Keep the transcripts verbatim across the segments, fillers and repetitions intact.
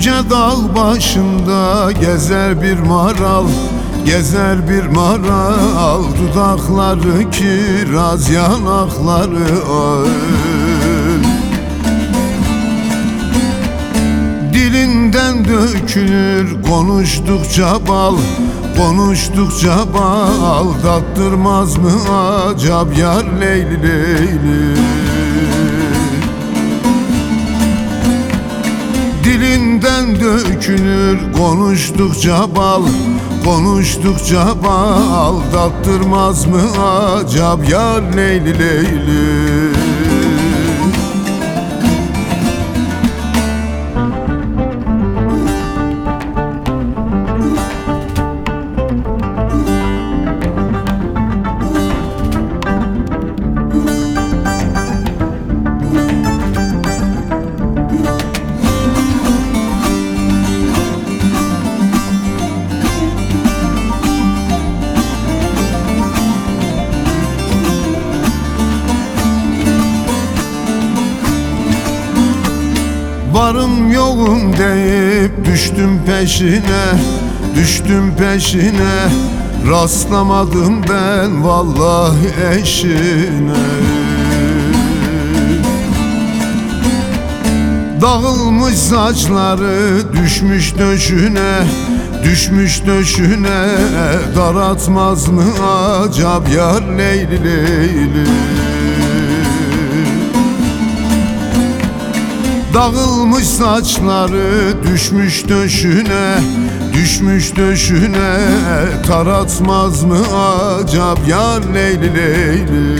Yüce dağ başında gezer bir maral, gezer bir maral. Dudakları kiraz, yanakları öl. Dilinden dökülür konuştukça bal, konuştukça bal. Tattırmaz mı acab yar Leyli Leyli? Dilinden dökülür konuştukça bal, konuştukça bal. Tattırmaz mı acab yar Leyli Leyli? Varım yokum deyip düştüm peşine, düştüm peşine. Rastlamadım ben vallahi eşine. Dağılmış saçları düşmüş döşüne, düşmüş döşüne. Daratmaz mı acab yar Leyli Leyli? Dağılmış saçları düşmüş döşüne, düşmüş döşüne. Taratmaz mı acab yar Leyli Leyli?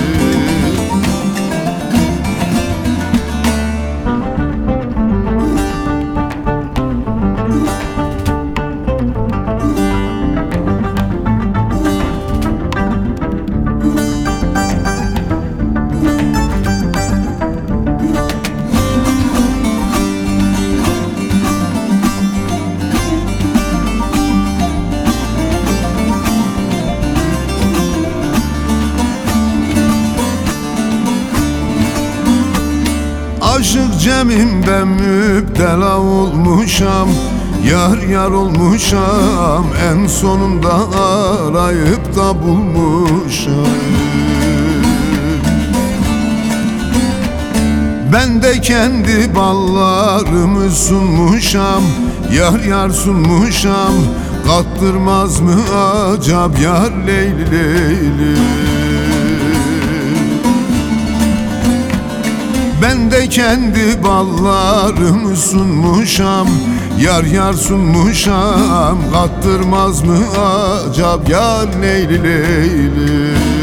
Aşık Cem'im ben müptela olmuşam, yar yar olmuşam. En sonunda arayıp da bulmuşam. Ben de kendi ballarımı sunmuşam, yar yar sunmuşam. Kattırmaz mı acab yar Leyli Leyli? Ben de kendi ballarımı sunmuşam, yar yar sunmuşam. Kattırmaz mı acab yar Leyli Leyli?